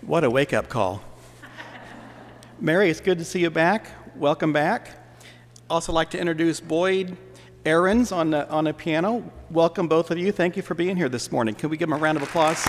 What a wake-up call. Mary, it's good to see you back. Welcome back. Also like to introduce Boyd Aarons on the piano. Welcome, both of you. Thank you for being here this morning. Can we give them a round of applause?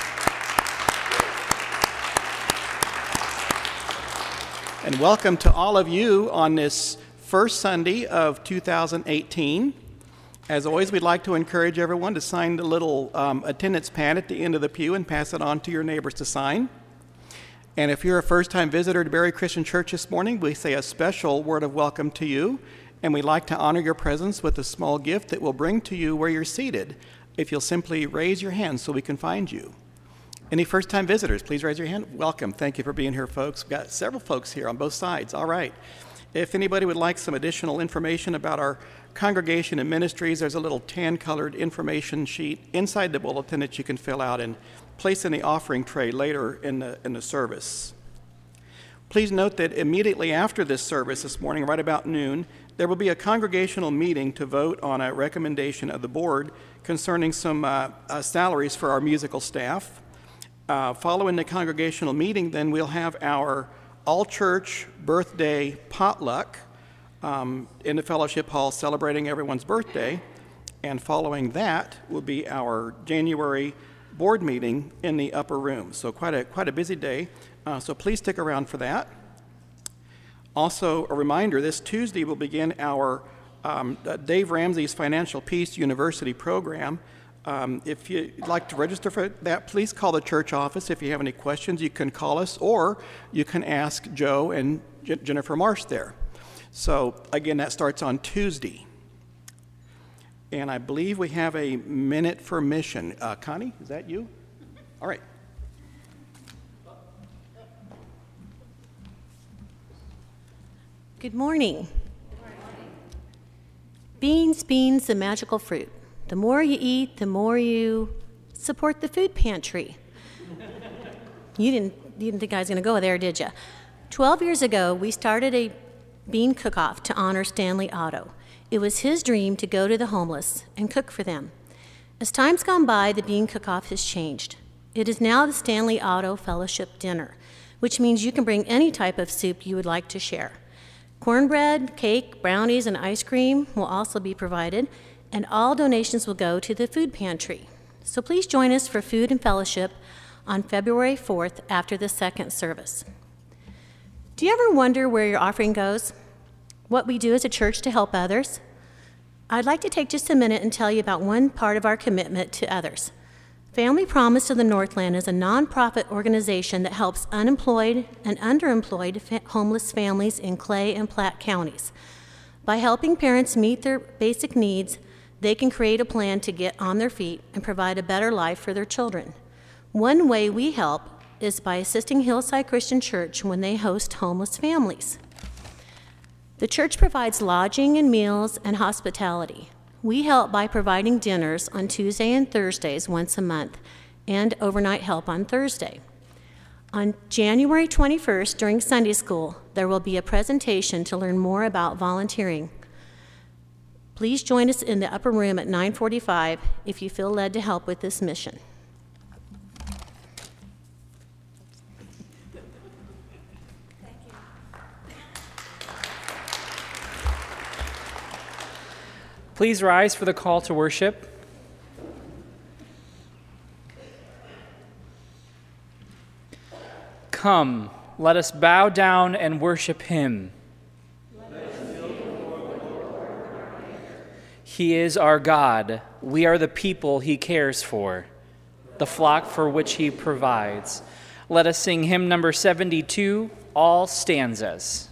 And welcome to all of you on this first Sunday of 2018. As always, we'd like to encourage everyone to sign the little attendance pad at the end of the pew and pass it on to your neighbors to sign. And if you're a first-time visitor to Berry Christian Church this morning, we say a special word of welcome to you, and we'd like to honor your presence with a small gift that we'll bring to you where you're seated, if you'll simply raise your hand so we can find you. Any first-time visitors, please raise your hand. Welcome. Thank you for being here, folks. We've got several folks here on both sides. All right. If anybody would like some additional information about our congregation and ministries, there's a little tan-colored information sheet inside the bulletin that you can fill out and place in the offering tray later in the service. Please note that immediately after this service this morning, right about noon, there will be a congregational meeting to vote on a recommendation of the board concerning some salaries for our musical staff. Following the congregational meeting, then we'll have our all-church birthday potluck in the fellowship hall celebrating everyone's birthday. And following that will be our January board meeting in the upper room. So quite a busy day. So please stick around for that. Also, a reminder, this Tuesday will begin our Dave Ramsey's Financial Peace University program. If you'd like to register for that, please call the church office. If you have any questions, you can call us, or you can ask Joe and Jennifer Marsh there. So again, that starts on Tuesday. And I believe we have a minute for mission. Connie, is that you? All right. Good morning. Beans, the magical fruit. The more you eat, the more you support the food pantry. You didn't think I was going to go there, did you? 12 years ago, we started a bean cook-off to honor Stanley Otto. It was his dream to go to the homeless and cook for them. As time's gone by, the bean cook-off has changed. It is now the Stanley Otto Fellowship Dinner, which means you can bring any type of soup you would like to share. Cornbread, cake, brownies, and ice cream will also be provided, and all donations will go to the food pantry. So please join us for food and fellowship on February 4th after the second service. Do you ever wonder where your offering goes? What we do as a church to help others? I'd like to take just a minute and tell you about one part of our commitment to others. Family Promise of the Northland is a nonprofit organization that helps unemployed and underemployed homeless families in Clay and Platte counties. By helping parents meet their basic needs, they can create a plan to get on their feet and provide a better life for their children. One way we help is by assisting Hillside Christian Church when they host homeless families. The church provides lodging and meals and hospitality. We help by providing dinners on Tuesday and Thursdays once a month and overnight help on Thursday. On January 21st during Sunday school, there will be a presentation to learn more about volunteering. Please join us in the upper room at 9:45 if you feel led to help with this mission. Please rise for the call to worship. Come, let us bow down and worship him. He is our God. We are the people he cares for, the flock for which he provides. Let us sing hymn number 72, all stanzas.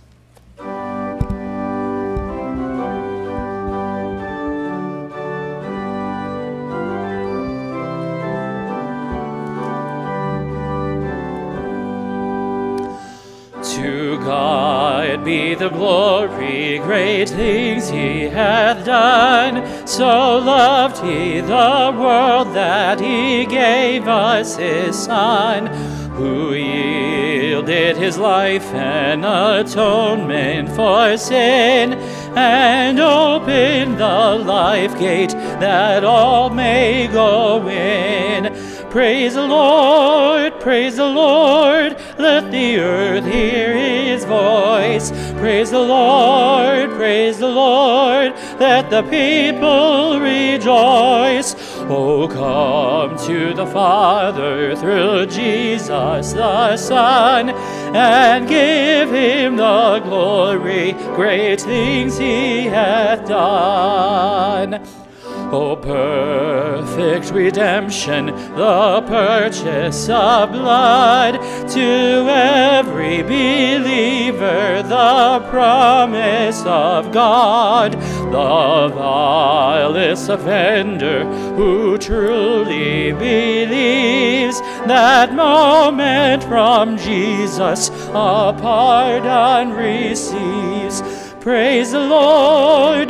To God be the glory, great things he hath done. So loved he the world that he gave us his Son, who yielded his life an atonement for sin, and opened the life gate that all may go in. Praise the Lord, praise the Lord, let the earth hear his voice. Praise the Lord, let the people rejoice. Oh, come to the Father through Jesus the Son, and give him the glory, great things he hath done. O perfect redemption, the purchase of blood, to every believer the promise of God. The vilest offender who truly believes that moment from Jesus a pardon receives. Praise the Lord,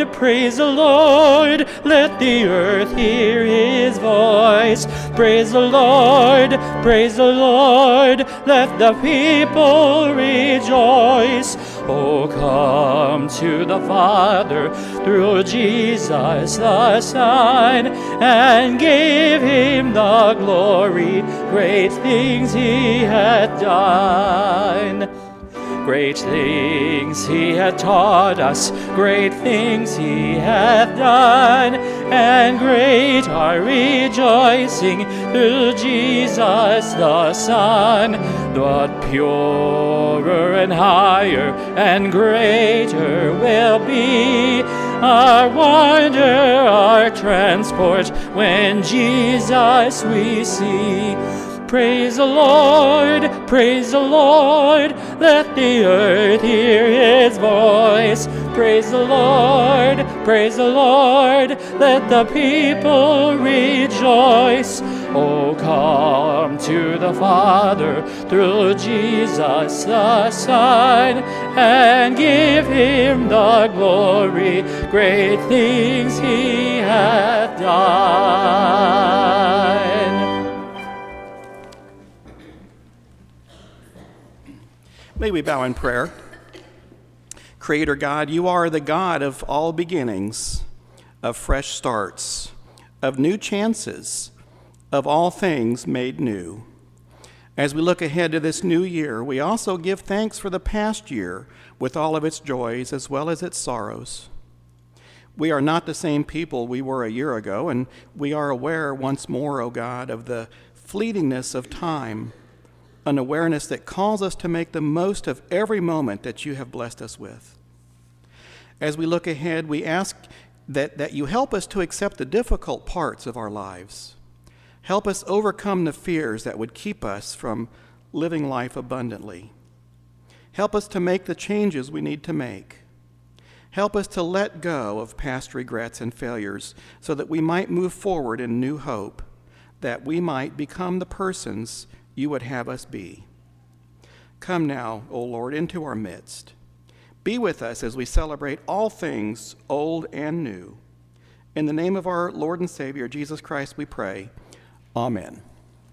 let the earth hear his voice. Praise the Lord, let the people rejoice. Oh, come to the Father through Jesus the Son, and give him the glory, great things he hath done. Great things he hath taught us, great things he hath done, and great our rejoicing through Jesus the Son. But purer and higher and greater will be our wonder, our transport, when Jesus we see. Praise the Lord, let the earth hear his voice. Praise the Lord, let the people rejoice. Oh, come to the Father through Jesus the Son, and give him the glory, great things he hath done. May we bow in prayer. Creator God, you are the God of all beginnings, of fresh starts, of new chances, of all things made new. As we look ahead to this new year, we also give thanks for the past year with all of its joys as well as its sorrows. We are not the same people we were a year ago, and we are aware once more, O God, of the fleetingness of time, an awareness that calls us to make the most of every moment that you have blessed us with. As we look ahead, we ask that you help us to accept the difficult parts of our lives. Help us overcome the fears that would keep us from living life abundantly. Help us to make the changes we need to make. Help us to let go of past regrets and failures so that we might move forward in new hope, that we might become the persons you would have us be. Come now, O Lord, into our midst. Be with us as we celebrate all things old and new. In the name of our Lord and Savior, Jesus Christ, we pray. Amen.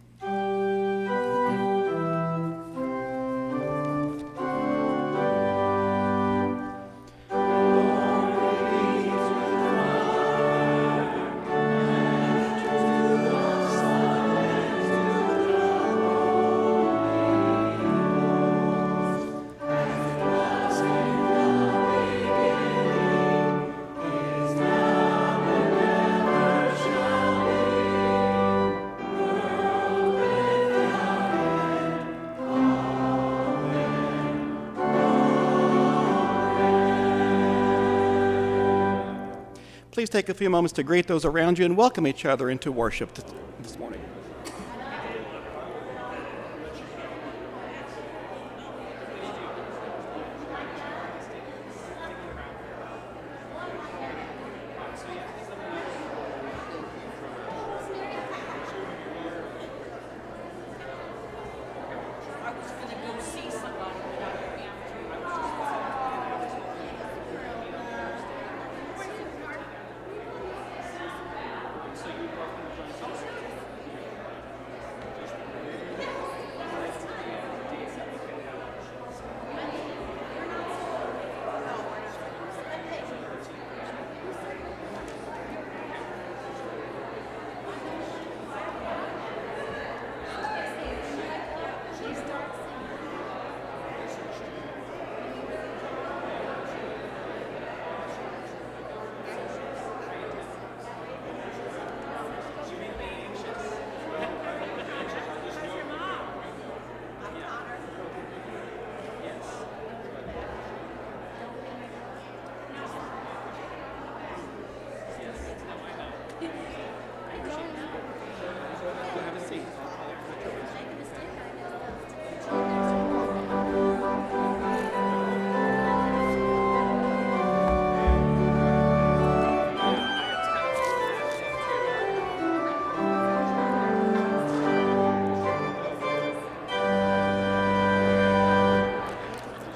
Please take a few moments to greet those around you and welcome each other into worship this morning.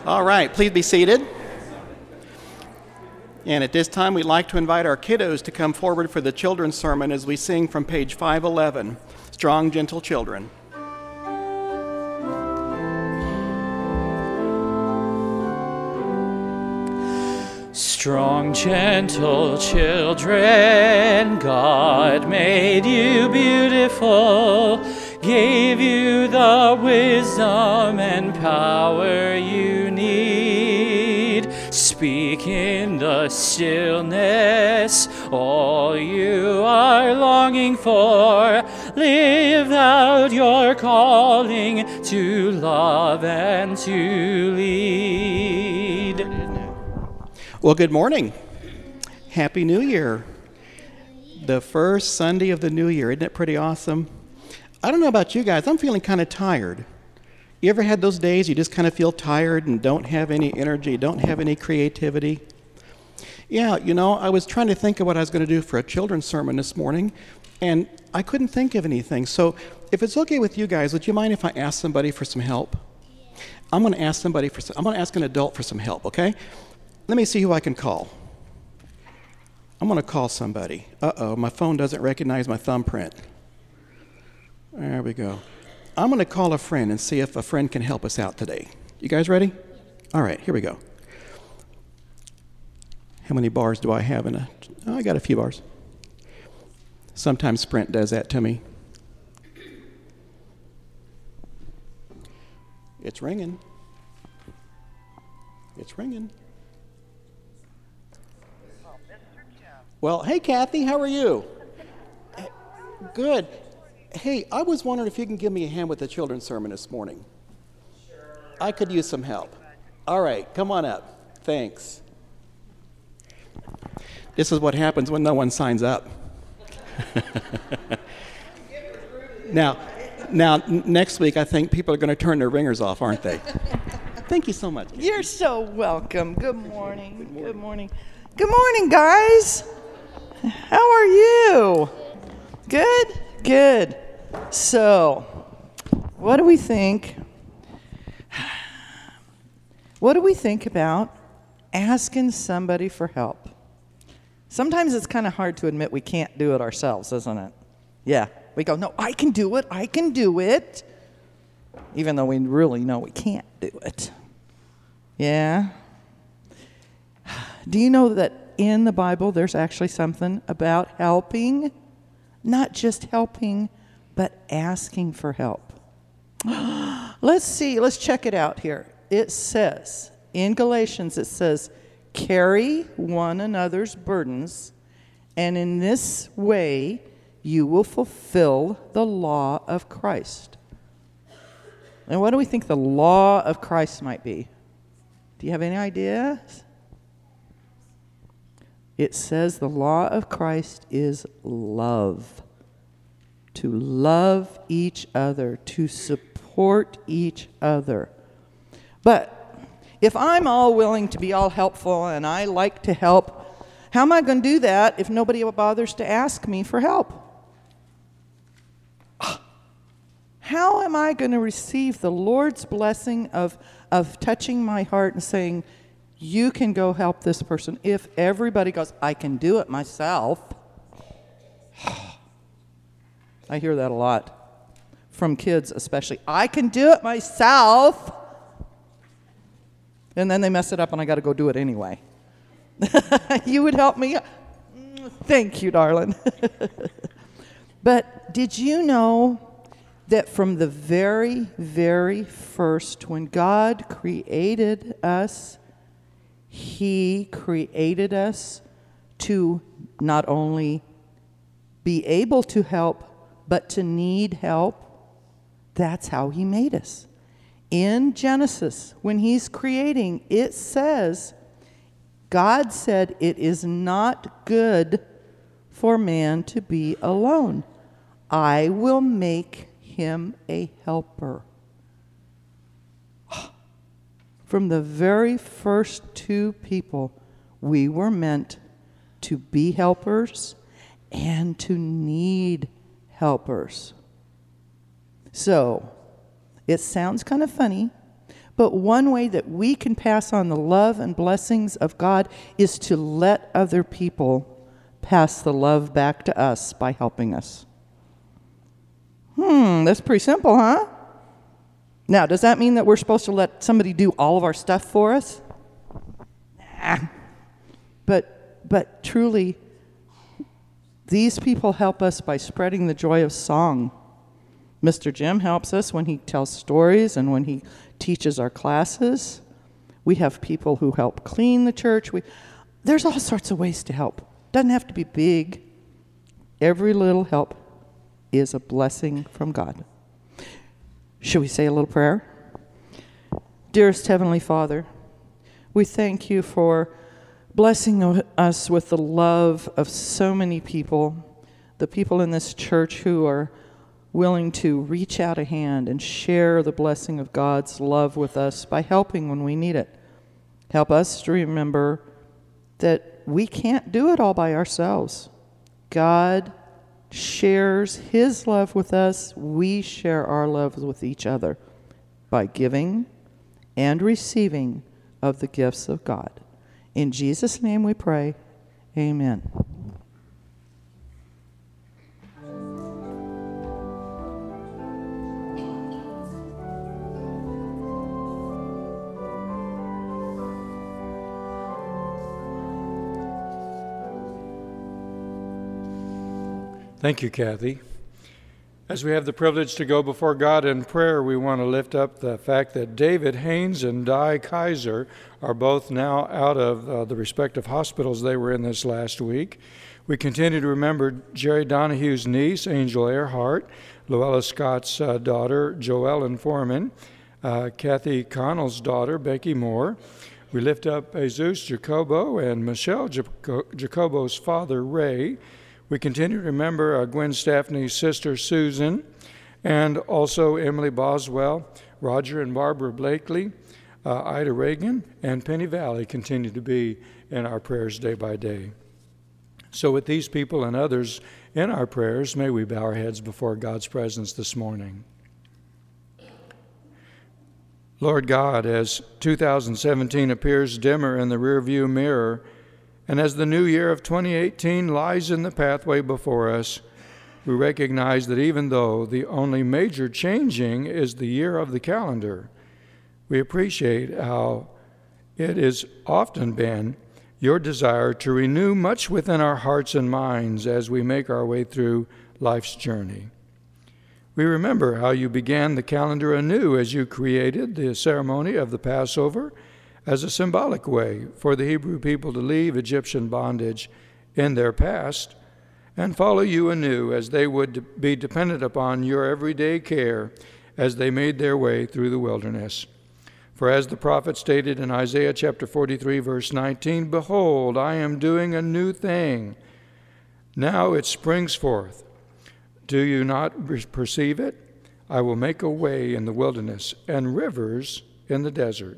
All right, please be seated. And at this time, we'd like to invite our kiddos to come forward for the children's sermon as we sing from page 511, Strong, Gentle Children. Strong, gentle children, God made you beautiful, gave you the wisdom and power you need. Speak in the stillness all you are longing for. Live out your calling to love and to lead. Well, good morning. Happy New Year. The first Sunday of the new year. Isn't it pretty awesome? I don't know about you guys. I'm feeling kind of tired. You ever had those days you just kind of feel tired and don't have any energy, don't have any creativity? Yeah, you know, I was trying to think of what I was going to do for a children's sermon this morning, and I couldn't think of anything. So if it's okay with you guys, would you mind if I ask somebody for some help? I'm going to ask I'm going to ask an adult for some help, okay? Let me see who I can call. I'm going to call somebody. Uh-oh, my phone doesn't recognize my thumbprint. There we go. I'm going to call a friend and see if a friend can help us out today. You guys ready? All right, here we go. How many bars do I have in a... Oh, I got a few bars. Sometimes Sprint does that to me. It's ringing. It's ringing. Well, hey, Kathy, how are you? Good. Hey, I was wondering if you can give me a hand with the children's sermon this morning. Sure. I could use some help. All right, come on up. Thanks. This is what happens when no one signs up. Now, next week, I think people are going to turn their ringers off, aren't they? Thank you so much. You're so welcome. Good morning. Good morning. Good morning, guys. How are you? Good? Good. So, what do we think? What do we think about asking somebody for help? Sometimes it's kind of hard to admit we can't do it ourselves, isn't it? Yeah. We go, no, I can do it. I can do it. Even though we really know we can't do it. Yeah. Do you know that in the Bible there's actually something about helping? Not just helping, but asking for help. Let's see. Let's check it out here. It says, in Galatians, it says, carry one another's burdens, and in this way you will fulfill the law of Christ. And what do we think the law of Christ might be? Do you have any ideas? It says the law of Christ is love. To love each other, to support each other. But if I'm all willing to be all helpful and I like to help, how am I going to do that if nobody bothers to ask me for help? How am I going to receive the Lord's blessing of touching my heart and saying, you can go help this person, if everybody goes, I can do it myself? I hear that a lot from kids especially. I can do it myself. And then they mess it up and I got to go do it anyway. You would help me? Thank you, darling. But did you know that from the very, very first, when God created us, He created us to not only be able to help, but to need help? That's how He made us. In Genesis, when He's creating, it says, God said, it is not good for man to be alone. I will make him a helper. From the very first two people, we were meant to be helpers and to need helpers. So, it sounds kind of funny, But one way that we can pass on the love and blessings of God is to let other people pass the love back to us by helping us. That's pretty simple, huh? Now, does that mean that we're supposed to let somebody do all of our stuff for us? Nah. But truly, these people help us by spreading the joy of song. Mr. Jim helps us when he tells stories and when he teaches our classes. We have people who help clean the church. There's all sorts of ways to help. Doesn't have to be big. Every little help is a blessing from God. Should we say a little prayer? Dearest Heavenly Father, we thank you for blessing us with the love of so many people, the people in this church who are willing to reach out a hand and share the blessing of God's love with us by helping when we need it. Help us to remember that we can't do it all by ourselves. God shares his love with us. We share our love with each other by giving and receiving of the gifts of God. In Jesus' name we pray. Amen. Thank you, Kathy. As we have the privilege to go before God in prayer, we want to lift up the fact that David Haynes and Di Kaiser are both now out of the respective hospitals they were in this last week. We continue to remember Jerry Donahue's niece, Angel Earhart, Luella Scott's daughter, Joellen Foreman, Kathy Connell's daughter, Becky Moore. We lift up Jesus Jacobo and Michelle Jacobo's father, Ray. We continue to remember Gwen Staffney's sister, Susan, and also Emily Boswell, Roger and Barbara Blakely, Ida Reagan, and Penny Valley continue to be in our prayers day by day. So with these people and others in our prayers, may we bow our heads before God's presence this morning. Lord God, as 2017 appears dimmer in the rearview mirror, and as the new year of 2018 lies in the pathway before us, we recognize that even though the only major changing is the year of the calendar, we appreciate how it has often been your desire to renew much within our hearts and minds as we make our way through life's journey. We remember how you began the calendar anew as you created the ceremony of the Passover as a symbolic way for the Hebrew people to leave Egyptian bondage in their past and follow you anew as they would be dependent upon your everyday care as they made their way through the wilderness. For as the prophet stated in Isaiah chapter 43, verse 19, "Behold, I am doing a new thing. Now it springs forth. Do you not perceive it? I will make a way in the wilderness and rivers in the desert."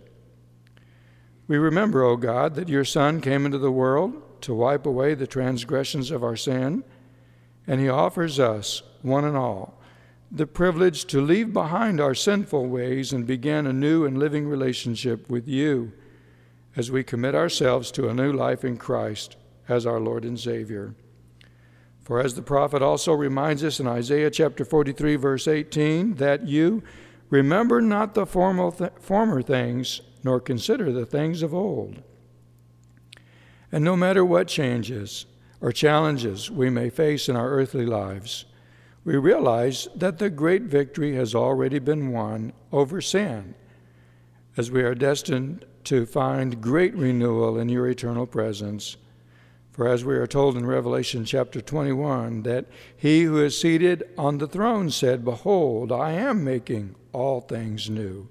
We remember, O God, that your Son came into the world to wipe away the transgressions of our sin, and he offers us, one and all, the privilege to leave behind our sinful ways and begin a new and living relationship with you as we commit ourselves to a new life in Christ as our Lord and Savior. For as the prophet also reminds us in Isaiah chapter 43, verse 18, that you remember not the former things, nor consider the things of old. And no matter what changes or challenges we may face in our earthly lives, we realize that the great victory has already been won over sin, as we are destined to find great renewal in your eternal presence. For as we are told in Revelation chapter 21, that he who is seated on the throne said, "Behold, I am making all things new."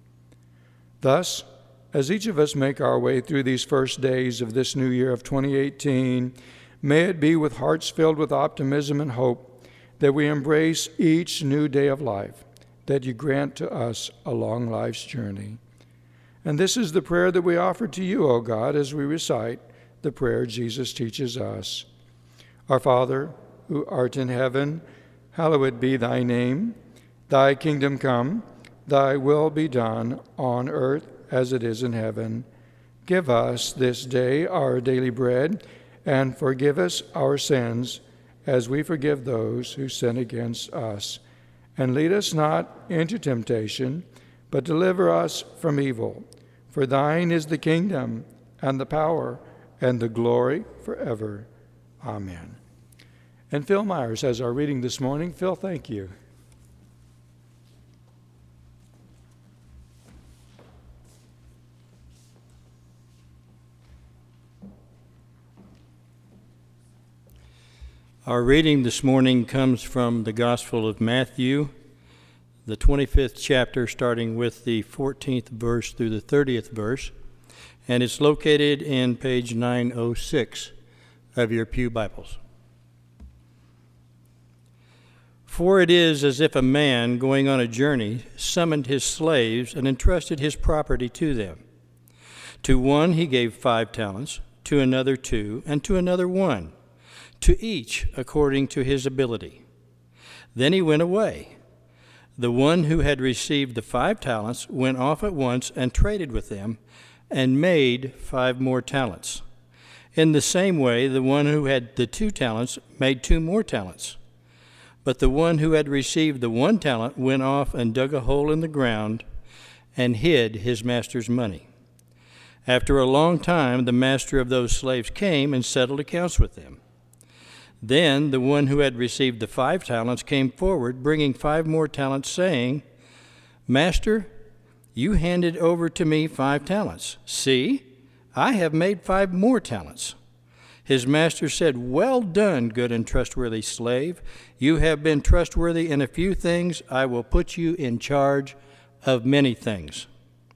Thus, as each of us make our way through these first days of this new year of 2018, may it be with hearts filled with optimism and hope that we embrace each new day of life that you grant to us along life's journey. And this is the prayer that we offer to you, O God, as we recite the prayer Jesus teaches us. Our Father, who art in heaven, hallowed be thy name. Thy kingdom come. Thy will be done on earth as it is in heaven. Give us this day our daily bread, and forgive us our sins as we forgive those who sin against us. And lead us not into temptation, but deliver us from evil. For thine is the kingdom, and the power, and the glory forever. Amen. And Phil Myers has our reading this morning. Phil, thank you. Our reading this morning comes from the Gospel of Matthew, the 25th chapter, starting with the 14th verse through the 30th verse, and it's located in page 906 of your pew Bibles. For it is as if a man going on a journey summoned his slaves and entrusted his property to them. To one he gave 5 talents, to another 2, and to another 1, to each according to his ability. Then he went away. The one who had received the 5 talents went off at once and traded with them, and made 5 more talents. In the same way, the one who had the 2 talents made 2 more talents. But the one who had received the 1 talent went off and dug a hole in the ground and hid his master's money. After a long time, the master of those slaves came and settled accounts with them. Then the one who had received the 5 talents came forward, bringing 5 more talents, saying, Master, you handed over to me 5 talents. See, I have made 5 more talents. His master said, Well done, good and trustworthy slave. You have been trustworthy in a few things. I will put you in charge of many things.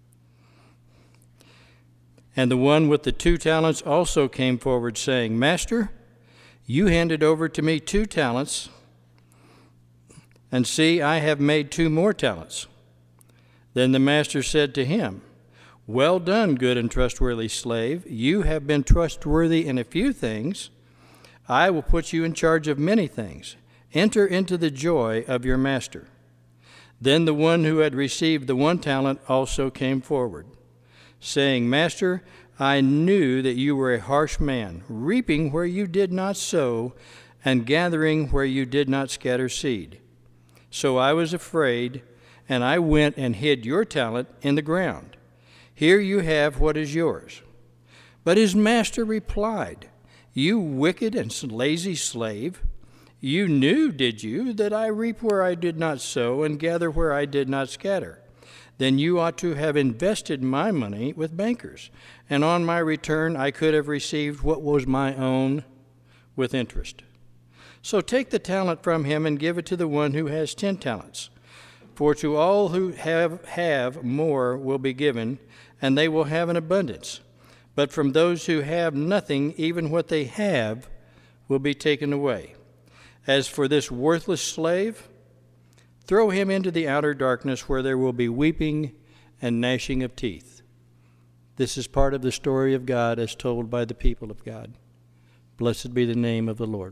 And the one with the 2 talents also came forward, saying, Master, you handed over to me 2 talents, and see, I have made 2 more talents. Then the master said to him, Well done, good and trustworthy slave. You have been trustworthy in a few things. I will put you in charge of many things. Enter into the joy of your master. Then the one who had received the 1 talent also came forward, saying, Master, I knew that you were a harsh man, reaping where you did not sow, and gathering where you did not scatter seed. So I was afraid, and I went and hid your talent in the ground. Here you have what is yours. But his master replied, You wicked and lazy slave, you knew, did you, that I reap where I did not sow, and gather where I did not scatter? Then you ought to have invested my money with bankers, and on my return I could have received what was my own with interest. So take the talent from him and give it to the one who has 10 talents. For to all who have more will be given, and they will have an abundance. But from those who have nothing, even what they have will be taken away. As for this worthless slave, throw him into the outer darkness where there will be weeping and gnashing of teeth. This is part of the story of God as told by the people of God. Blessed be the name of the Lord.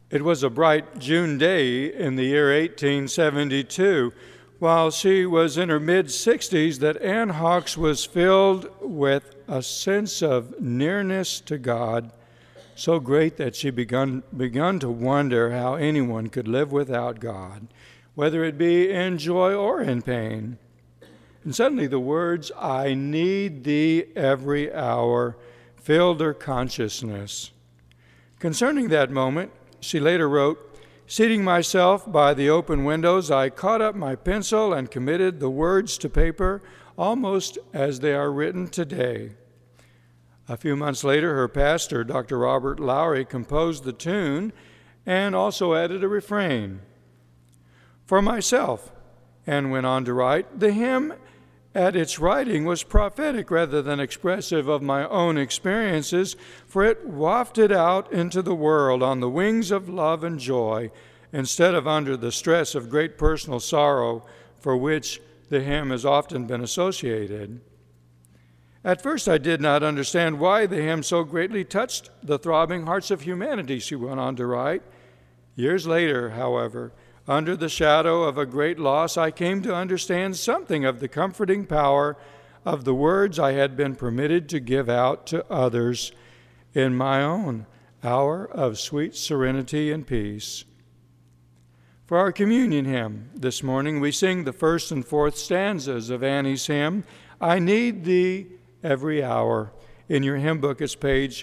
It was a bright June day in the year 1872, while she was in her mid-60s, that Ann Hawks was filled with a sense of nearness to God, so great that she begun to wonder how anyone could live without God, whether it be in joy or in pain. And suddenly the words, "I need thee every hour," filled her consciousness. Concerning that moment, she later wrote, "Seating myself by the open windows, I caught up my pencil and committed the words to paper almost as they are written today." A few months later, her pastor, Dr. Robert Lowry, composed the tune and also added a refrain. For myself, Ann went on to write, the hymn at its writing was prophetic rather than expressive of my own experiences, for it wafted out into the world on the wings of love and joy, instead of under the stress of great personal sorrow for which the hymn has often been associated. At first I did not understand why the hymn so greatly touched the throbbing hearts of humanity, she went on to write. Years later, however, under the shadow of a great loss, I came to understand something of the comforting power of the words I had been permitted to give out to others in my own hour of sweet serenity and peace. For our communion hymn this morning, we sing the first and fourth stanzas of Annie's hymn, I Need Thee Every Hour. In your hymn book, it's page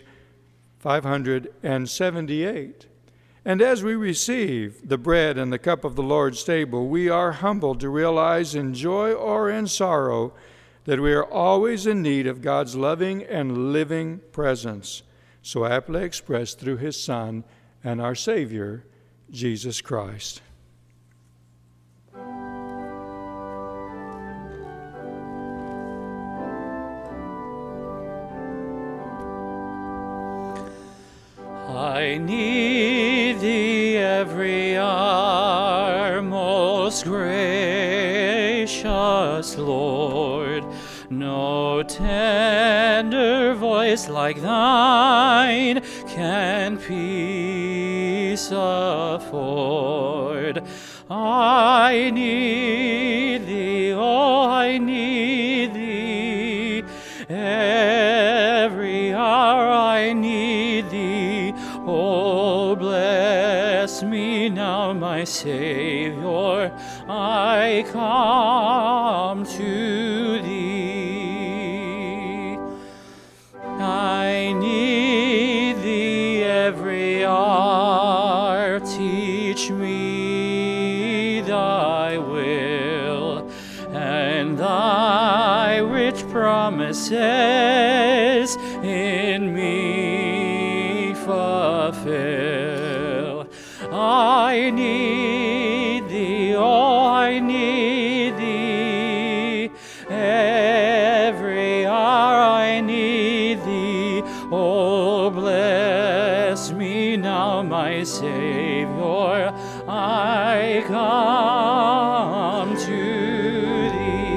578. And as we receive the bread and the cup of the Lord's table, we are humbled to realize in joy or in sorrow that we are always in need of God's loving and living presence, so aptly expressed through His Son and our Savior, Jesus Christ. I need thee every hour, most gracious Lord. No tender voice like thine can peace afford. I need thee, oh, I need thee. Every hour I need thee. Oh, bless me now, my Savior, I come to thee. I need thee every hour, teach me thy will, and thy rich promises in me fulfill. I need thee, oh, I need thee. Every hour I need thee. Oh, bless me now, my Savior, I come to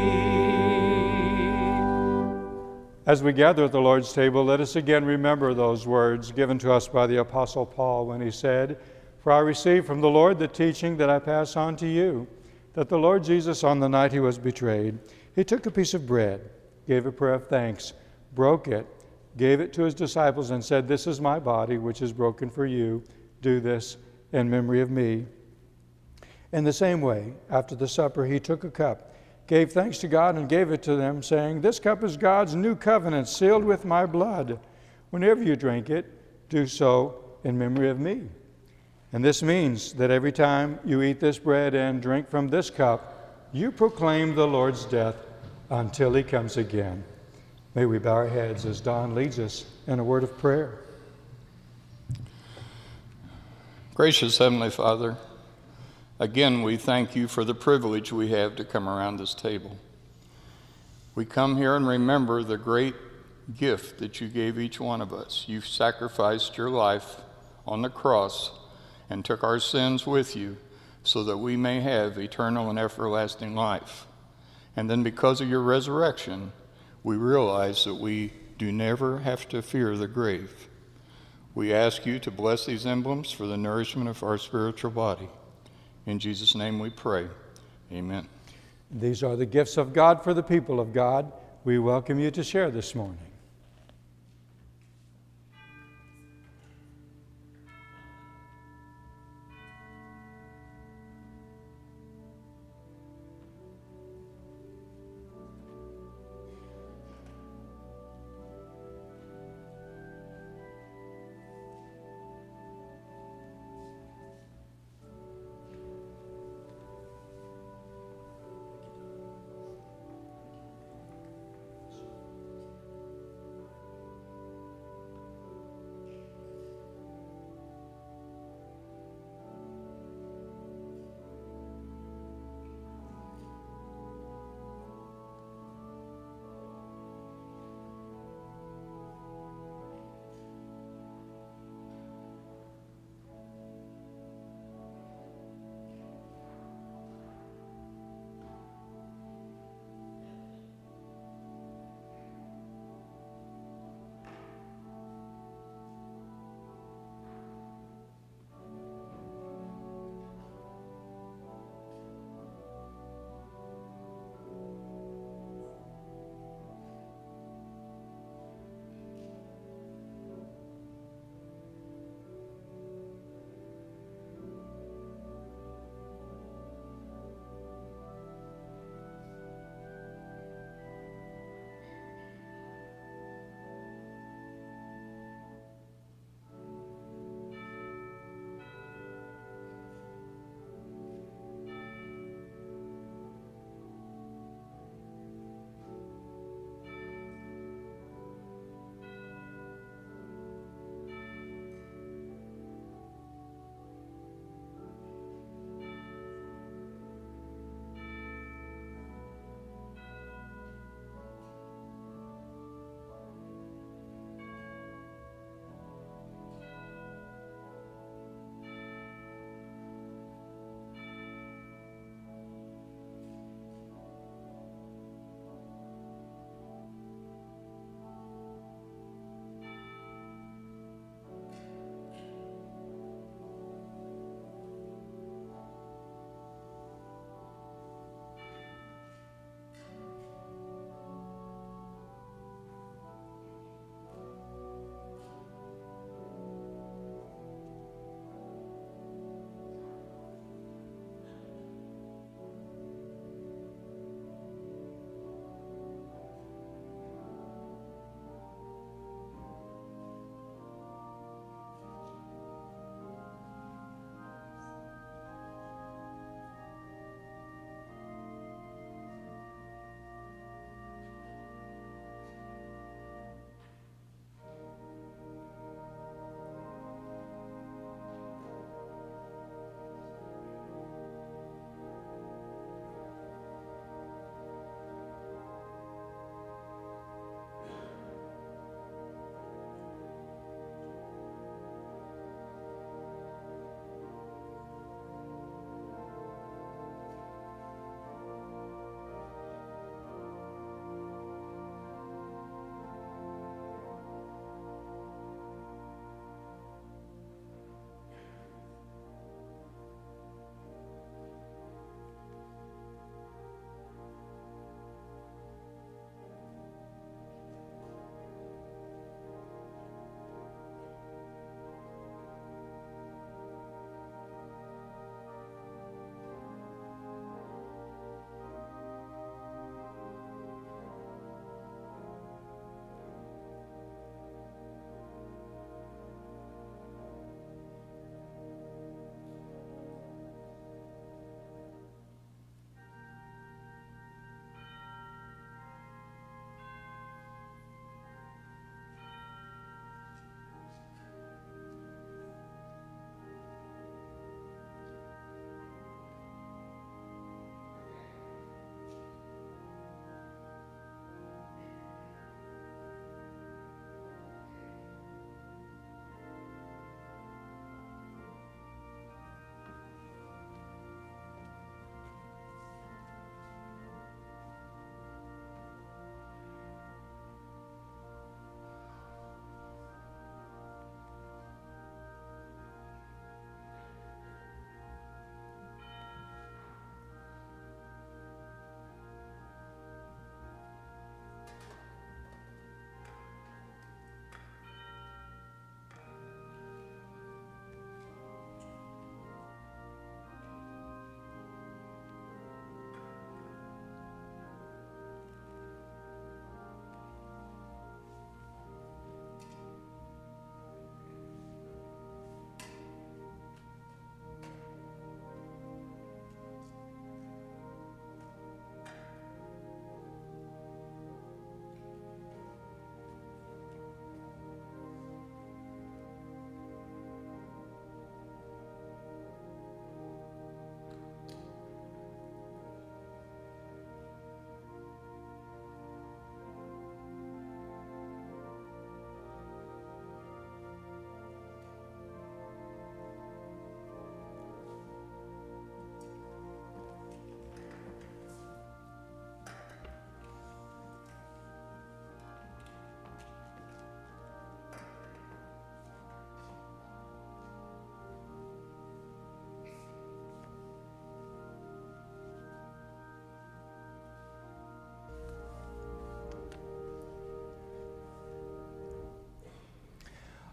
thee. As we gather at the Lord's table, let us again remember those words given to us by the Apostle Paul when he said, For I received from the Lord the teaching that I pass on to you, that the Lord Jesus, on the night he was betrayed, he took a piece of bread, gave a prayer of thanks, broke it, gave it to his disciples, and said, This is my body, which is broken for you. Do this in memory of me. In the same way, after the supper, he took a cup, gave thanks to God, and gave it to them, saying, This cup is God's new covenant, sealed with my blood. Whenever you drink it, do so in memory of me. And this means that every time you eat this bread and drink from this cup, you proclaim the Lord's death until he comes again. May we bow our heads as Don leads us in a word of prayer. Gracious Heavenly Father, again we thank you for the privilege we have to come around this table. We come here and remember the great gift that you gave each one of us. You sacrificed your life on the cross and took our sins with you so that we may have eternal and everlasting life. And then because of your resurrection, we realize that we do never have to fear the grave. We ask you to bless these emblems for the nourishment of our spiritual body. In Jesus' name we pray. Amen. These are the gifts of God for the people of God. We welcome you to share this morning.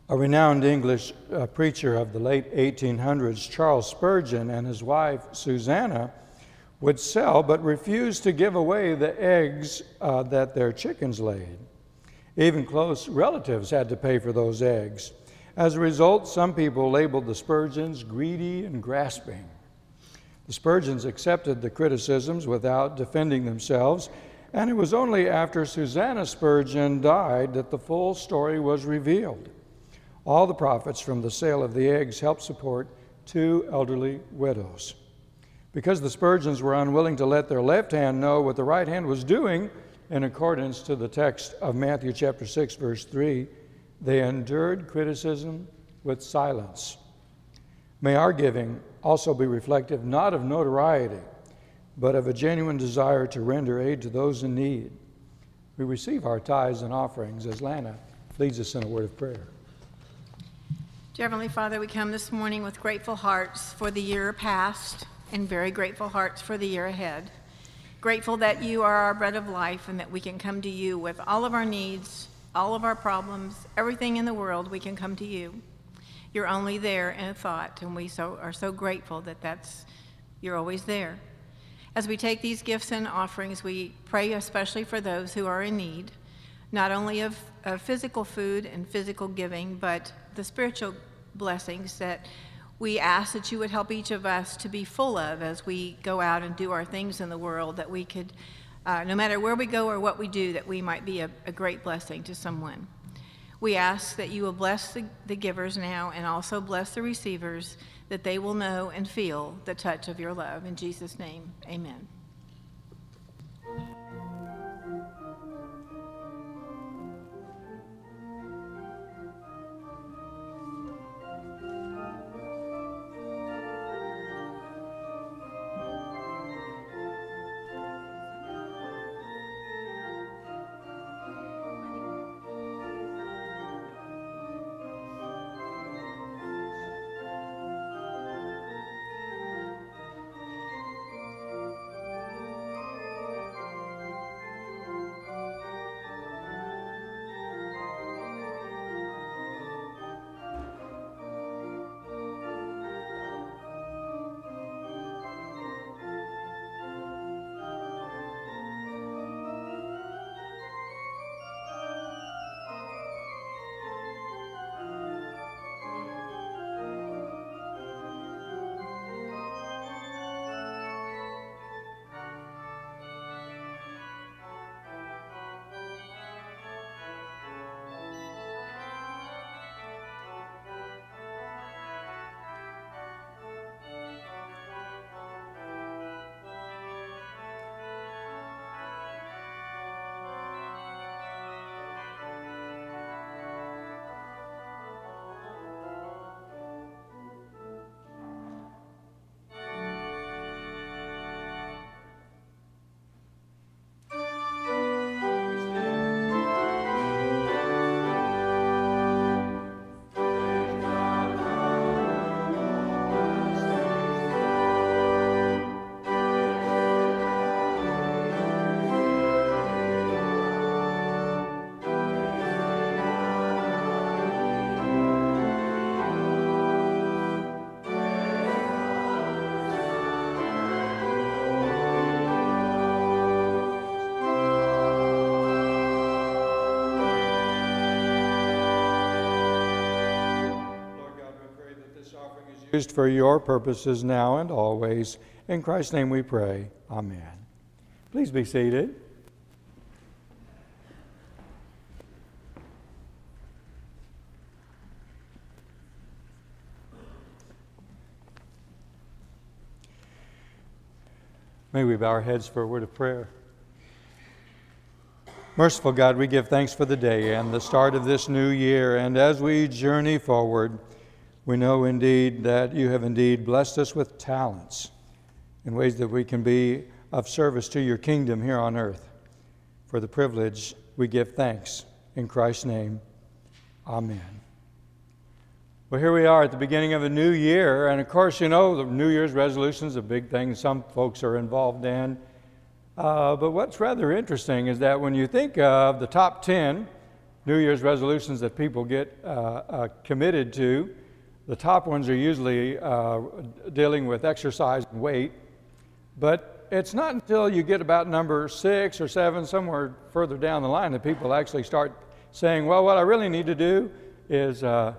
A renowned English preacher of the late 1800s, Charles Spurgeon, and his wife, Susanna, would sell but refused to give away the eggs that their chickens laid. Even close relatives had to pay for those eggs. As a result, some people labeled the Spurgeons greedy and grasping. The Spurgeons accepted the criticisms without defending themselves, and it was only after Susanna Spurgeon died that the full story was revealed. All the profits from the sale of the eggs helped support 2 elderly widows. Because the Spurgeons were unwilling to let their left hand know what the right hand was doing, in accordance to the text of Matthew chapter 6, verse 3, they endured criticism with silence. May our giving also be reflective not of notoriety, but of a genuine desire to render aid to those in need. We receive our tithes and offerings as Lana leads us in a word of prayer. Dear Heavenly Father, we come this morning with grateful hearts for the year past and very grateful hearts for the year ahead. Grateful that you are our bread of life and that we can come to you with all of our needs, all of our problems, everything in the world, we can come to you. You're only there in a thought, and we are so grateful that you're always there. As we take these gifts and offerings, we pray especially for those who are in need, not only of physical food and physical giving, but the spiritual blessings that we ask that you would help each of us to be full of as we go out and do our things in the world, that we could, no matter where we go or what we do, that we might be a great blessing to someone. We ask that you will bless the givers now and also bless the receivers, that they will know and feel the touch of your love. In Jesus' name, amen. Used for your purposes now and always. In Christ's name we pray. Amen. Please be seated. May we bow our heads for a word of prayer. Merciful God, we give thanks for the day and the start of this new year, and as we journey forward, we know indeed that you have indeed blessed us with talents in ways that we can be of service to your kingdom here on earth. For the privilege, we give thanks. In Christ's name, amen. Well, here we are at the beginning of a new year, and of course, you know, the New Year's resolution is a big thing some folks are involved in. But what's rather interesting is that when you think of the top 10 New Year's resolutions that people get committed to. The top ones are usually dealing with exercise and weight, but it's not until you get about number 6 or 7, somewhere further down the line, that people actually start saying, well, what I really need to do is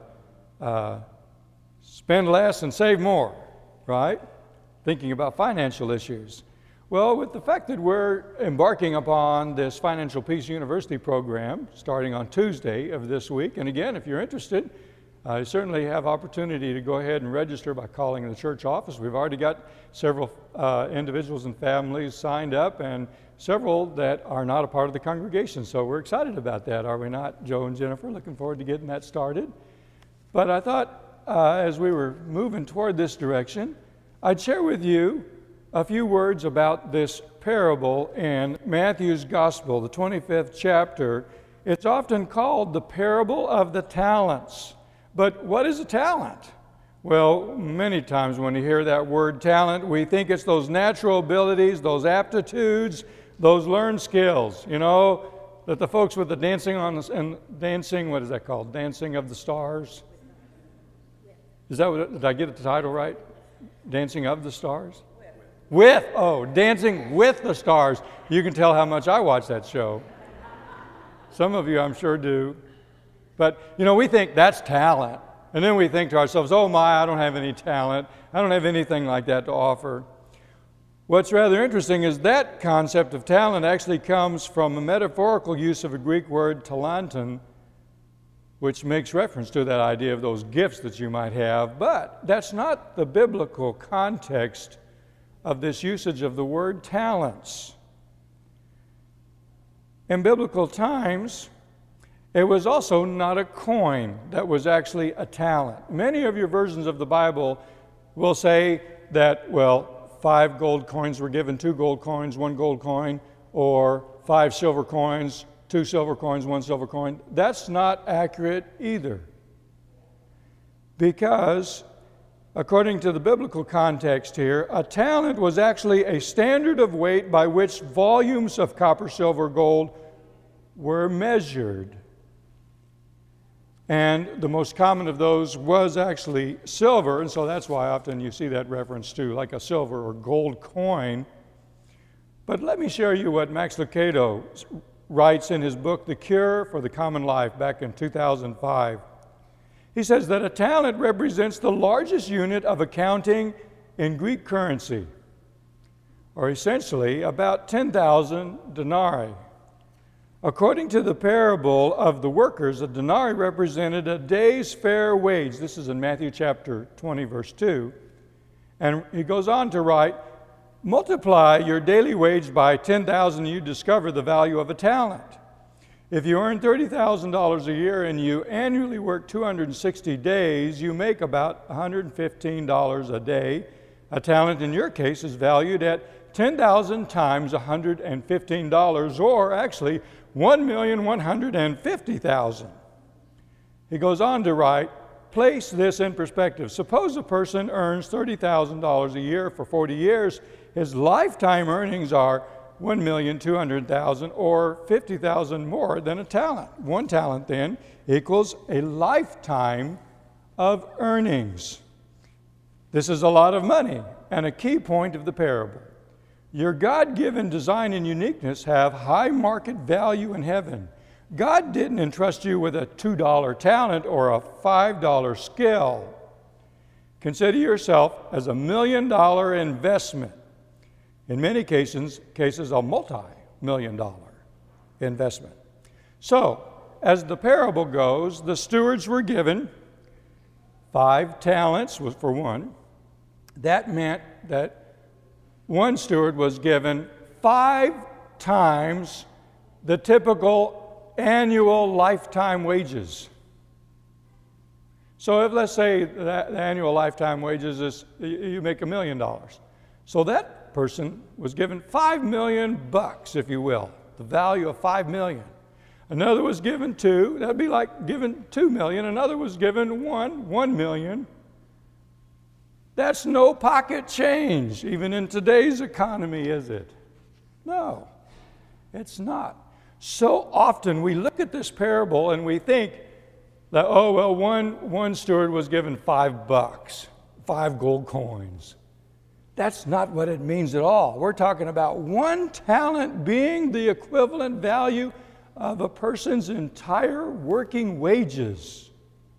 spend less and save more, right? Thinking about financial issues. Well, with the fact that we're embarking upon this Financial Peace University program starting on Tuesday of this week, and again, if you're interested, you certainly have opportunity to go ahead and register by calling the church office. We've already got several individuals and families signed up, and several that are not a part of the congregation. So we're excited about that, are we not, Joe and Jennifer? Looking forward to getting that started. But I thought as we were moving toward this direction, I'd share with you a few words about this parable in Matthew's Gospel, the 25th chapter. It's often called the parable of the talents. But what is a talent? Well, many times when you hear that word talent, we think it's those natural abilities, those aptitudes, those learned skills, you know, that the folks with the dancing what is that called? Dancing of the Stars? Is that what, did I get the title right? Dancing of the Stars? Dancing with the Stars. You can tell how much I watch that show. Some of you, I'm sure, do. But, you know, we think that's talent. And then we think to ourselves, oh my, I don't have any talent. I don't have anything like that to offer. What's rather interesting is that concept of talent actually comes from a metaphorical use of a Greek word, talenton, which makes reference to that idea of those gifts that you might have. But that's not the biblical context of this usage of the word talents. In biblical times, it was also not a coin that was actually a talent. Many of your versions of the Bible will say that, well, 5 gold coins were given, 2 gold coins, 1 gold coin, or 5 silver coins, 2 silver coins, 1 silver coin. That's not accurate either. Because, according to the biblical context here, a talent was actually a standard of weight by which volumes of copper, silver, gold were measured. And the most common of those was actually silver, and so that's why often you see that reference to like a silver or gold coin. But let me share you what Max Lucado writes in his book, The Cure for the Common Life, back in 2005. He says that a talent represents the largest unit of accounting in Greek currency, or essentially about 10,000 denarii. According to the parable of the workers, a denarii represented a day's fair wage. This is in Matthew chapter 20, verse 2. And he goes on to write, multiply your daily wage by 10,000 and you discover the value of a talent. If you earn $30,000 a year and you annually work 260 days, you make about $115 a day. A talent in your case is valued at 10,000 times $115, or actually 1,150,000. He goes on to write, place this in perspective. Suppose a person earns $30,000 a year for 40 years. His lifetime earnings are $1,200,000, or $50,000 more than a talent. One talent then equals a lifetime of earnings. This is a lot of money, and a key point of the parable. Your God-given design and uniqueness have high market value in heaven. God didn't entrust you with a $2 talent or a $5 skill. Consider yourself as $1 million investment. In many cases a multi-million-dollar investment. So, as the parable goes, the stewards were given 5 talents for one. That meant that one steward was given 5 times the typical annual lifetime wages. So if, let's say, the annual lifetime wages is, you make $1 million. So that person was given $5 million, if you will, the value of $5 million. Another was given 2, that'd be like given $2 million. Another was given $1 million. That's no pocket change, even in today's economy, is it? No, it's not. So often we look at this parable and we think that, oh, well, one steward was given $5, 5 gold coins. That's not what it means at all. We're talking about 1 talent being the equivalent value of a person's entire working wages.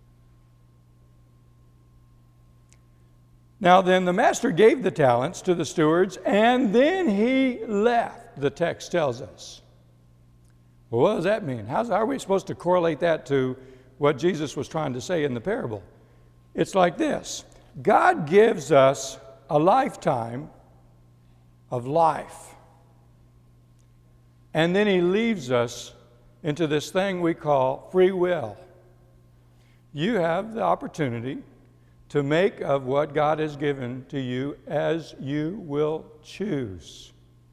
Now then, the master gave the talents to the stewards, and then he left, the text tells us. Well, what does that mean? How are we supposed to correlate that to what Jesus was trying to say in the parable? It's like this. God gives us a lifetime of life, and then he leaves us into this thing we call free will. You have the opportunity to make of what God has given to you as you will choose.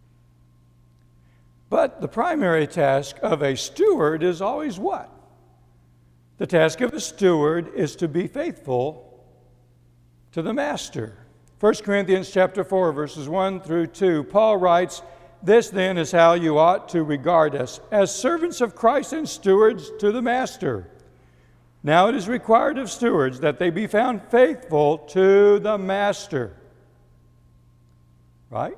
But the primary task of a steward is always what? The task of a steward is to be faithful to the master. 1 Corinthians chapter 4, verses 1 through 2, Paul writes, "This then is how you ought to regard us, as servants of Christ and stewards to the master. Now it is required of stewards that they be found faithful to the master." Right?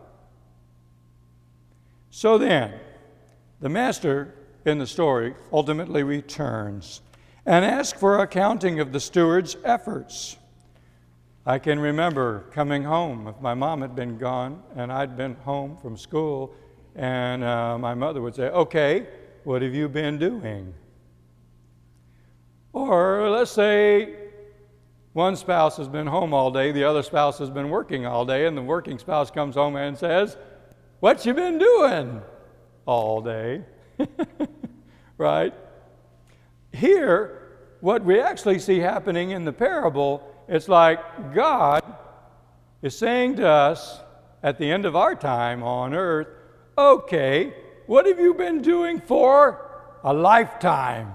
So then, the master in the story ultimately returns and asks for accounting of the steward's efforts. I can remember coming home if my mom had been gone and I'd been home from school, and my mother would say, "Okay, what have you been doing?" Or let's say one spouse has been home all day, the other spouse has been working all day, and the working spouse comes home and says, "What you been doing all day?" Right? Here, what we actually see happening in the parable, it's like God is saying to us at the end of our time on earth, "Okay, what have you been doing for a lifetime?"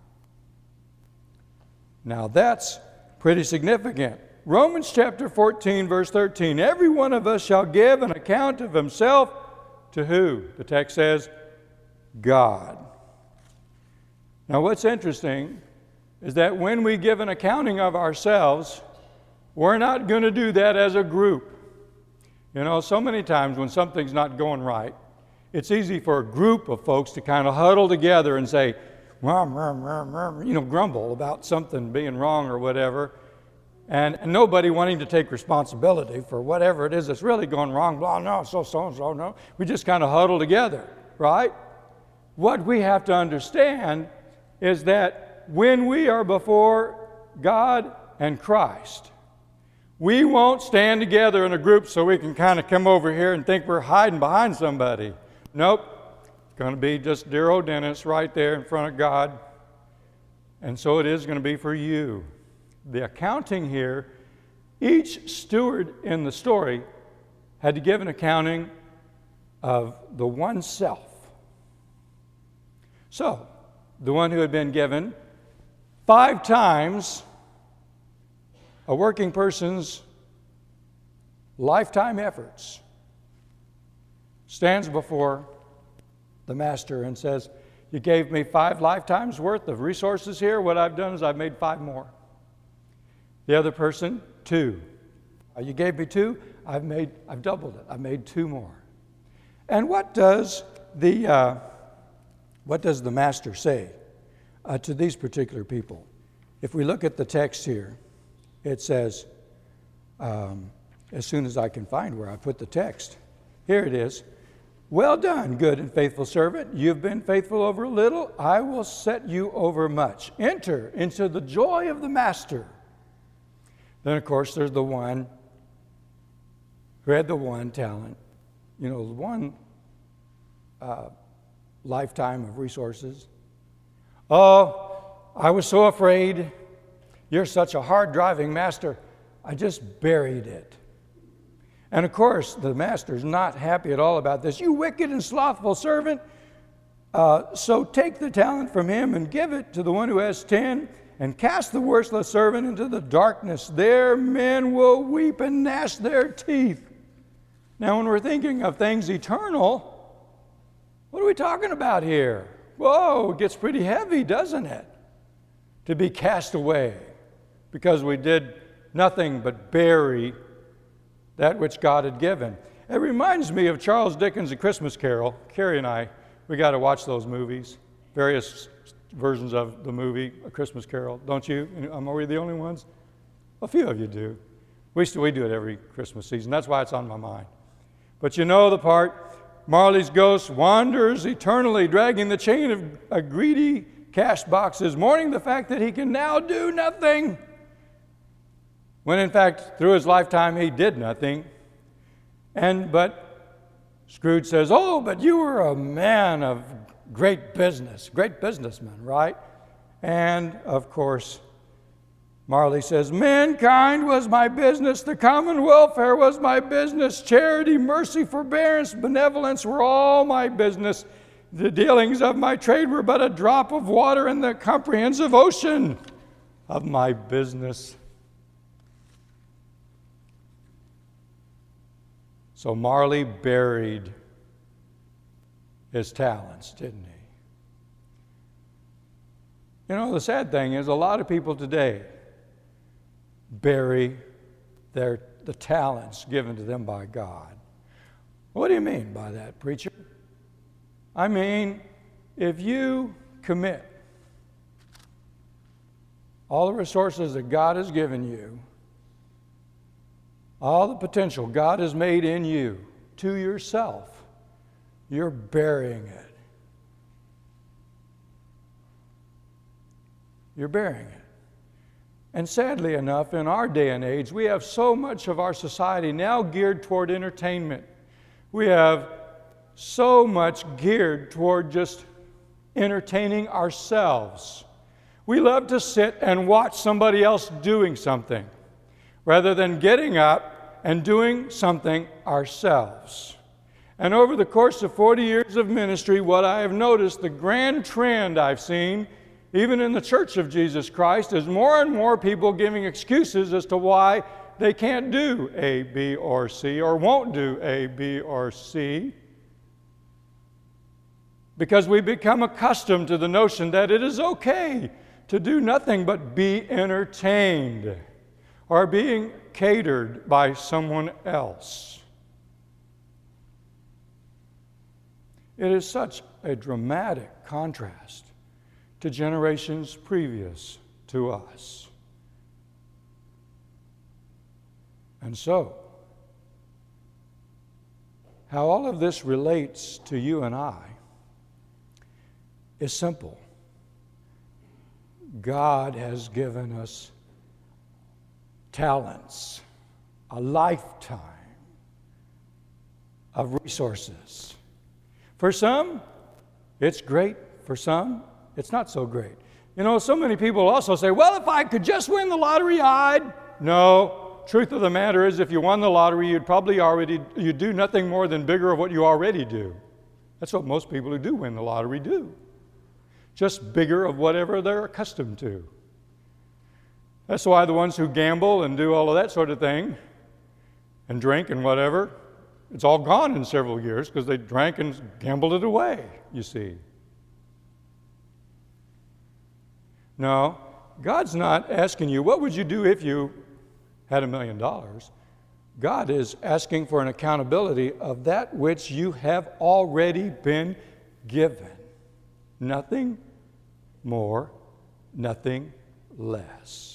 Now that's pretty significant. Romans chapter 14, verse 13, "Every one of us shall give an account of himself to" who? The text says, God. Now what's interesting is that when we give an accounting of ourselves, we're not going to do that as a group. You know, so many times when something's not going right, it's easy for a group of folks to kind of huddle together and say, grumble about something being wrong or whatever, and nobody wanting to take responsibility for whatever it is that's really going wrong. Blah, no, so, no. We just kind of huddle together, right? What we have to understand is that when we are before God and Christ, we won't stand together in a group so we can kind of come over here and think we're hiding behind somebody. Nope. Going to be just dear old Dennis right there in front of God. And so it is going to be for you. The accounting here, each steward in the story had to give an accounting of the oneself. So, the one who had been given 5 times a working person's lifetime efforts stands before the master and says, "You gave me 5 lifetimes worth of resources here. What I've done is I've made 5 more. The other person, 2. You gave me 2. I've doubled it. I've made 2 more." And what does the master say to these particular people? If we look at the text here, it says, as soon as I can find where I put the text, here it is. "Well done, good and faithful servant. You've been faithful over a little. I will set you over much. Enter into the joy of the master." Then, of course, there's the one who had the 1 talent, one lifetime of resources. "Oh, I was so afraid. You're such a hard-driving master. I just buried it." And of course, the master's not happy at all about this. "You wicked and slothful servant. So take the talent from him and give it to the one who has 10, and cast the worthless servant into the darkness. There men will weep and gnash their teeth." Now, when we're thinking of things eternal, what are we talking about here? whoa, it gets pretty heavy, doesn't it? To be cast away because we did nothing but bury that which God had given. It reminds me of Charles Dickens' A Christmas Carol. Carrie and I, we got to watch those movies, various versions of the movie A Christmas Carol. Don't you? Are we the only ones? A few of you do. We do it every Christmas season. That's why it's on my mind. But you know the part, Marley's ghost wanders eternally, dragging the chain of greedy cash boxes, mourning the fact that he can now do nothing, when in fact, through his lifetime, he did nothing. But Scrooge says, oh, but you were a man of great businessman, right? And, of course, Marley says, mankind was my business, the common welfare was my business, charity, mercy, forbearance, benevolence were all my business. The dealings of my trade were but a drop of water in the comprehensive ocean of my business. So Marley buried his talents, didn't he? You know, the sad thing is a lot of people today bury the talents given to them by God. What do you mean by that, preacher? I mean, if you commit all the resources that God has given you, all the potential God has made in you to yourself, you're burying it. You're burying it. And sadly enough, in our day and age, we have so much of our society now geared toward entertainment. We have so much geared toward just entertaining ourselves. We love to sit and watch somebody else doing something, rather than getting up and doing something ourselves. And over the course of 40 years of ministry, what I have noticed, the grand trend I've seen, even in the Church of Jesus Christ, is more and more people giving excuses as to why they can't do A, B, or C, or won't do A, B, or C. Because we become accustomed to the notion that it is okay to do nothing but be entertained, or being catered by someone else. It is such a dramatic contrast to generations previous to us. And so, how all of this relates to you and I is simple. God has given us talents, a lifetime of resources. For some, it's great. For some, it's not so great. You know, so many people also say, well, if I could just win the lottery, I'd. No. Truth of the matter is, if you won the lottery, you'd do nothing more than bigger of what you already do. That's what most people who do win the lottery do. Just bigger of whatever they're accustomed to. That's why the ones who gamble and do all of that sort of thing and drink and whatever, it's all gone in several years because they drank and gambled it away, you see. No, God's not asking you, what would you do if you had $1 million? God is asking for an accountability of that which you have already been given. Nothing more, nothing less.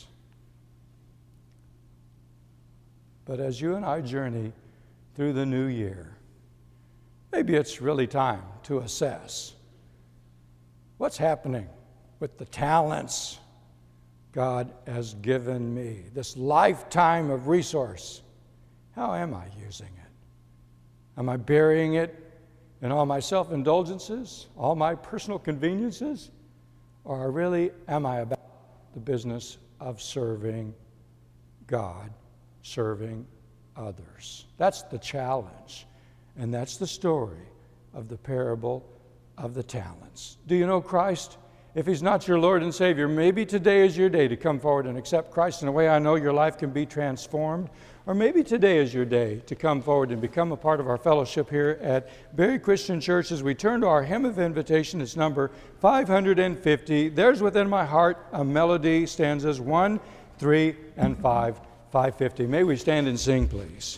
But as you and I journey through the new year, maybe it's really time to assess what's happening with the talents God has given me, this lifetime of resource. How am I using it? Am I burying it in all my self-indulgences, all my personal conveniences? Or really am I about the business of serving God, serving others? That's the challenge, and that's the story of the parable of the talents. Do you know Christ If he's not your Lord and Savior, maybe today is your day to come forward and accept Christ in a way I know your life can be transformed. Or maybe today is your day to come forward and become a part of our fellowship here at Berry Christian Church as we turn to our hymn of invitation. It's number 550. There's Within My Heart a Melody, stanzas 1, 3, and 5, 550. May we stand and sing, please.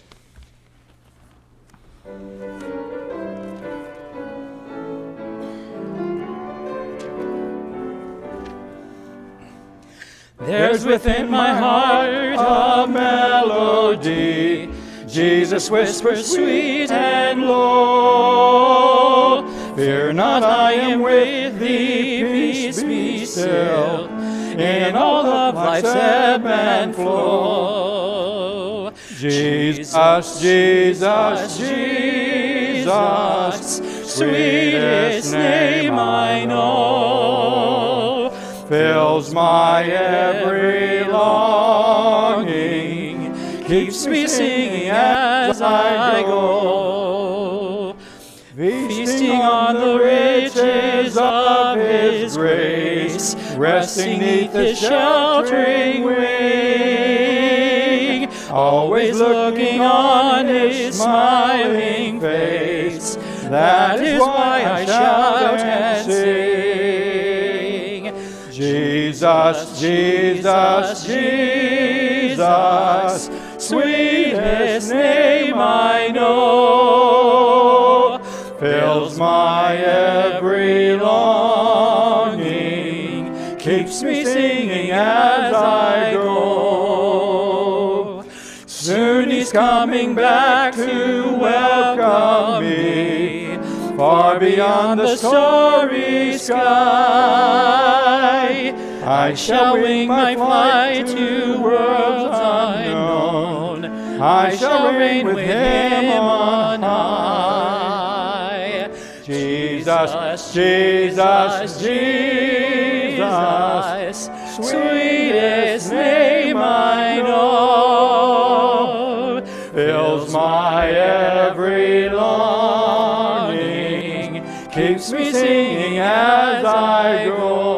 There's within my heart a melody, Jesus whispers sweet and low. Fear not, I am with thee, peace be still, in all of life's ebb and flow. Jesus, Jesus, Jesus, sweetest name I know, fills my every longing, keeps me singing as I go, feasting on the riches of His grace, resting neath His sheltering wing, always looking on His smiling face. That is why I shout and sing. Jesus, Jesus, Jesus, sweetest name I know, fills my every longing, keeps me singing as I go. Soon He's coming back to welcome me, far beyond the starry sky. I shall wing my flight to worlds unknown. I shall reign with Him on high. Jesus, Jesus, Jesus, sweetest name I know, fills my every longing, keeps me singing as I go.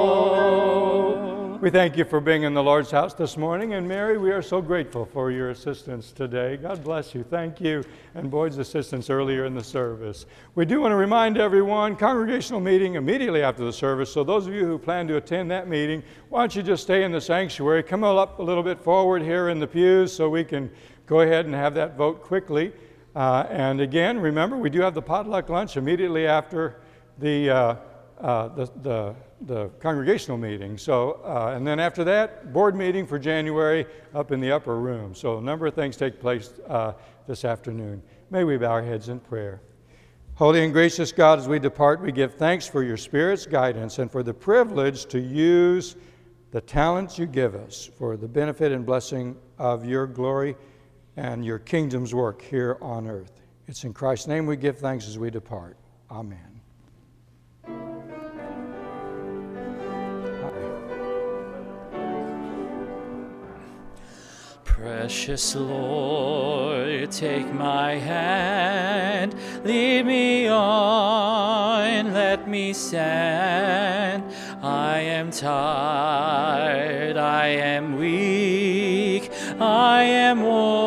We thank you for being in the Lord's house this morning. And Mary, we are so grateful for your assistance today. God bless you. Thank you. And Boyd's assistance earlier in the service. We do want to remind everyone, congregational meeting immediately after the service. So those of you who plan to attend that meeting, why don't you just stay in the sanctuary. Come up a little bit forward here in the pews so we can go ahead and have that vote quickly. And again, remember, we do have the potluck lunch immediately after the congregational meeting. So, and then after that, board meeting for January up in the upper room. So a number of things take place this afternoon. May we bow our heads in prayer. Holy and gracious God, as we depart, we give thanks for your Spirit's guidance and for the privilege to use the talents you give us for the benefit and blessing of your glory and your kingdom's work here on earth. It's in Christ's name we give thanks as we depart. Amen. Precious Lord, take my hand, lead me on, let me stand. I am tired, I am weak, I am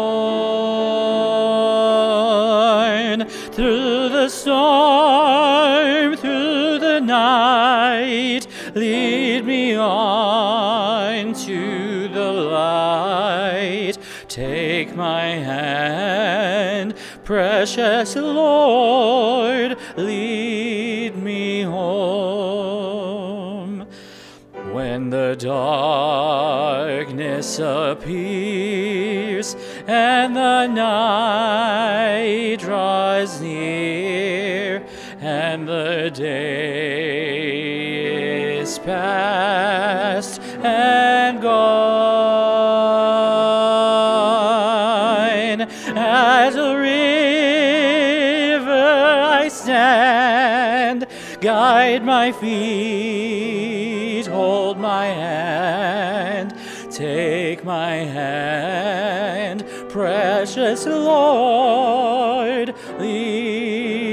worn. Through the storm, through the night, lead me on to the light. Take my hand, precious Lord, lead me home. When the darkness appears and the night draws near and the day is past and gone, as a river I stand, guide my feet, hold my hand, take my hand, precious Lord, lead